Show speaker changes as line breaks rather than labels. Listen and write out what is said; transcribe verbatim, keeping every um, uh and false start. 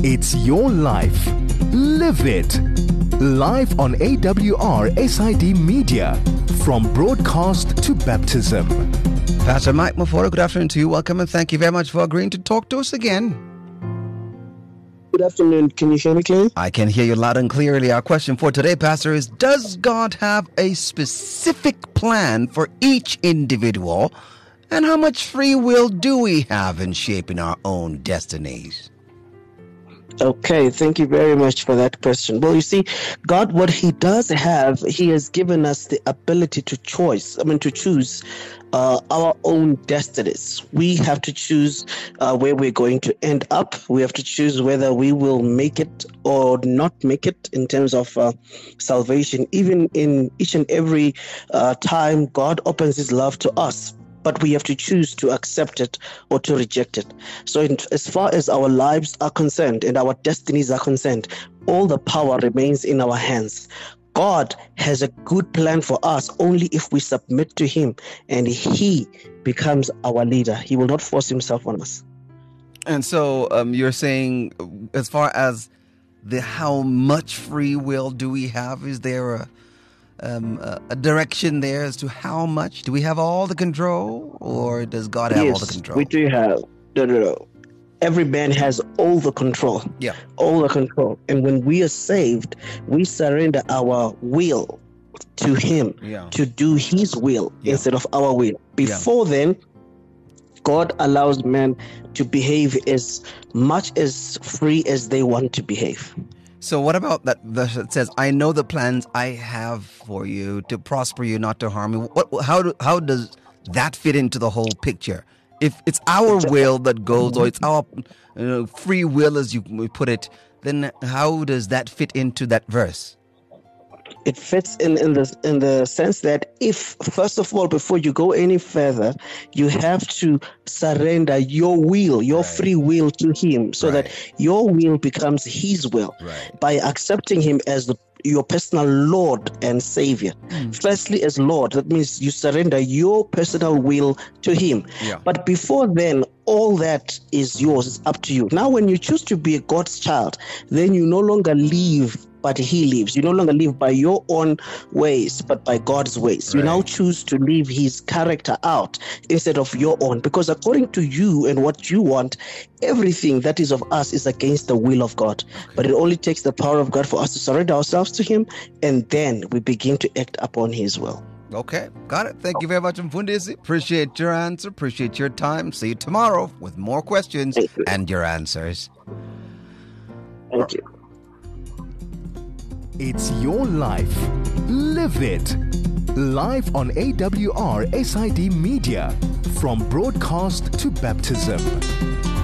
It's your life. Live it. Live on A W R S I D Media. From broadcast to baptism.
Pastor Mike Mufora, good afternoon to you. Welcome and thank you very much for agreeing to talk to us again.
Good afternoon. Can you hear me clearly?
I can hear you loud and clearly. Our question for today, Pastor, is does God have a specific plan for each individual? And how much free will do we have in shaping our own destinies?
Okay, thank you very much for that question. Well, you see, God, what He does have, He has given us the ability to choice. I mean, to choose uh, our own destinies. We have to choose uh, where we're going to end up. We have to choose whether we will make it or not make it in terms of uh, salvation. Even in each and every uh, time, God opens His love to us. But we have to choose to accept it or to reject it. So in, as far as our lives are concerned and our destinies are concerned, all the power remains in our hands. God has a good plan for us only if we submit to Him and He becomes our leader. He will not force Himself on us.
And so um, you're saying as far as the how much free will do we have, is there a Um, a, a direction there as to how much? Do we have all the control, or does God have
yes,
all the control?
We do have. No, no, no. Every man has all the control.
Yeah.
All the control. And when we are saved, we surrender our will to Him
yeah.
to do His will
yeah.
instead of our will. Before yeah. then, God allows men to behave as much as free as they want to behave.
So what about that verse that says, I know the plans I have for you to prosper you, not to harm you? What, how, do, how does that fit into the whole picture? If it's our will that goes, or it's our you know, free will, as you put it, then how does that fit into that verse?
It fits in, in the in the sense that if, first of all, before you go any further, you have to surrender your will, your right. free will to Him, so right. that your will becomes His will.
Right. By
accepting Him as the, your personal Lord and Savior. Mm. Firstly, as Lord, that means you surrender your personal will to Him.
Yeah.
But before then, all that is yours. It's up to you. Now, when you choose to be a God's child, then you no longer live but He lives. You no longer live by your own ways, but by God's ways. Right. You now choose to live His character out instead of your own. Because according to you and what you want, everything that is of us is against the will of God. Okay. But it only takes the power of God for us to surrender ourselves to Him, and then we begin to act upon His will.
Okay, got it. Thank you very much, Mfundisi. Appreciate your answer. Appreciate your time. See you tomorrow with more questions
you.
and your answers.
Thank you.
It's your life. Live it. Live on A W R S I D Media. From broadcast to baptism.